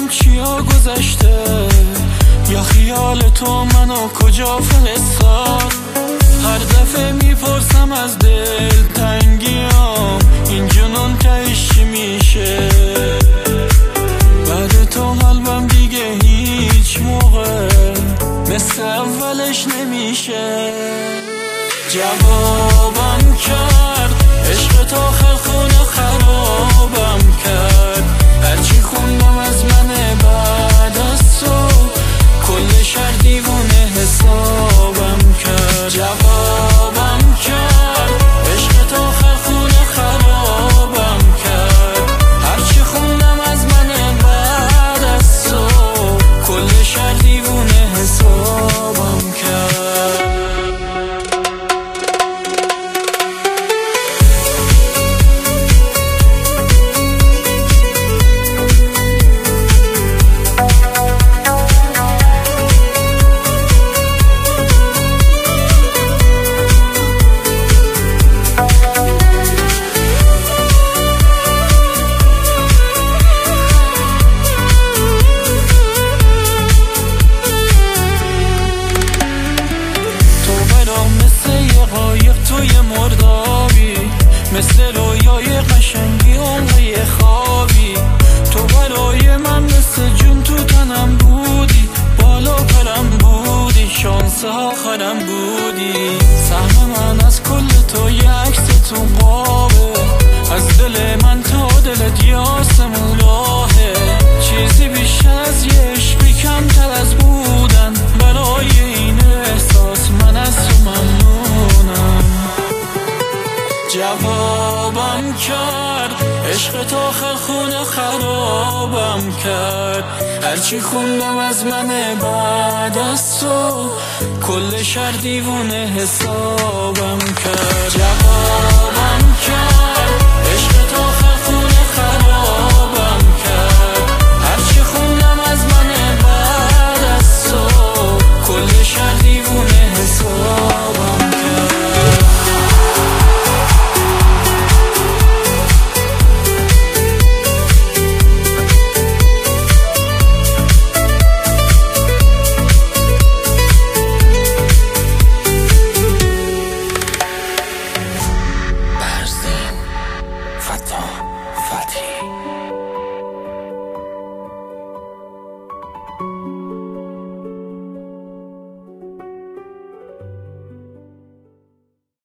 چیا گذشته، یا خیال تو منو کجا فرستاد. هر دفعه میپرسم از دل تنگیام، این جنون تهش چی میشه؟ بعد تو قلبم دیگه هیچ موقع مثل اولش نمیشه. جوابم کرد عشق تو آخر خونه خرابم کرد. هرچی خوندم از من بعد از تو، کل شهر دیوونه حسابم کرد. جوابم کرد عشق تو آخر خونه خرابم کرد. هرچی خوندم از من بعد از تو، کل شهر دیوونه حسابم کرد. مثل رویای قشنگی عمقی خوابی، تو برای من مثل جون تو تنم بودی. بالا پرم بودی، شانس آخرم بودی. سهم من از کل تو یه عکس تو قابه، از دل من تا دلت یه آسمون راهه. چیزی بیشتر از یه عشقی کمتر از بودن، برای این احساس من از تو ممنونم. جوابم کرد عشق تو آخر خونه خرابم کرد. هرچی خوندم از من بعد از تو، کل شهر دیوونه حسابم کرد. جوابم